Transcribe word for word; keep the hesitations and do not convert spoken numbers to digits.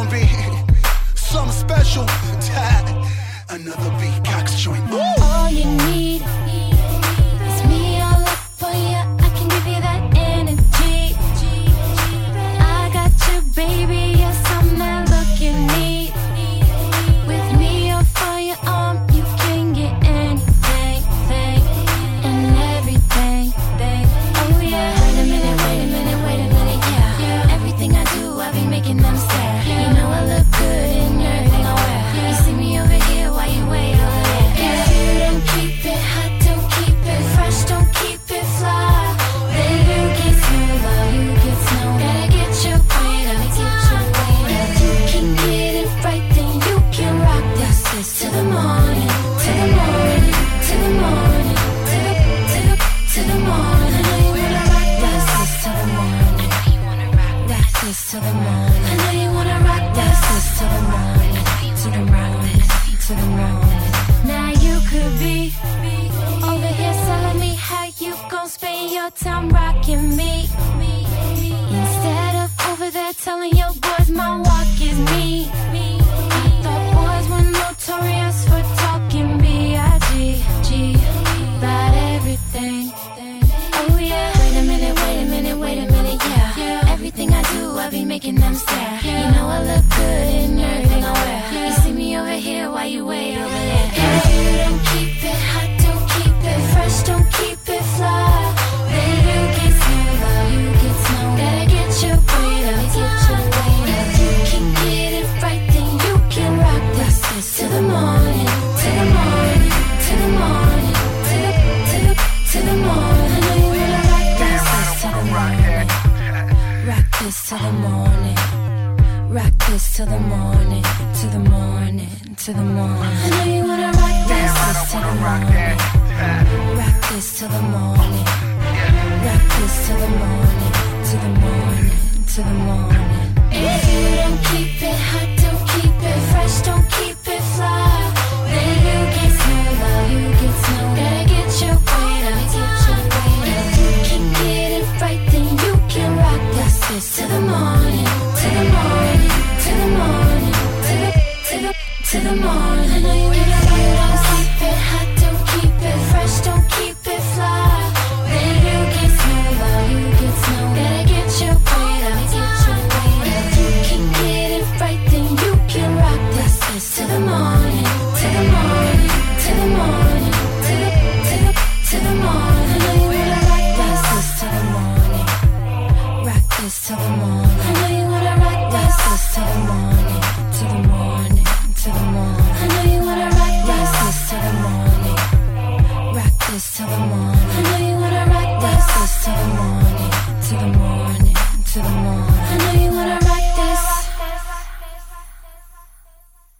be something special. Another beat, Cox joint. All you need is me all up on ya. I can give you that energy. I got you, baby. Yes, I'm that look you need. With me up on your arm, you can get anything, thing, and everything, thing. Oh yeah. Wait a minute, wait a minute, wait a minute, yeah. Everything I do, I be making them stare. You know I look good in everything I wear. You see me over here, why you way over there? If you don't keep it hot, don't keep it fresh, don't keep it fly, then you get too low, you get snow. Gotta get your weight up, get your weight up. If you can get it right, then you can rock this, this to the morning, to the morning, to the morning, to the, to the, to the morning. I know you wanna rock this, this to the morning. I know you wanna rock this to the morning. I know you wanna rock this, this to the morning, to the morning, to the morning. Now you could be over here telling me how you gon' spend your time rocking me, instead of over there telling your boys my walk is me. I thought boys were notorious for talking B I G G about everything. Oh yeah. Wait a minute, wait a minute, wait a minute, yeah. Everything I do, I be making them stare. You know I look good in everything I wear. You see me over here, why you way over there? If you don't keep it hot, don't keep it fresh, don't keep it fly, then you get too low, you get snow. Gotta get your weight up, get your weight up. If you can get it right, then you can rock this, this to the morning, to the morning, to the morning, to the, to the, to the morning. I know you wanna rock this, this to the morning. Rock this to the morning. Rock this to the morning, to the morning, to the morning. I know you wanna rock this, this to the morning. Rock this to the morning. Rock this to the morning, to the morning, to the morning. If you don't keep it hot, don't keep it fresh, don't keep it fly, then you get too low, you get snow. Gotta get your weight up, get your weight up. If you can get it right, then you can rock this, this to the morning, to the morning, to the morning, to the, to the, to the morning.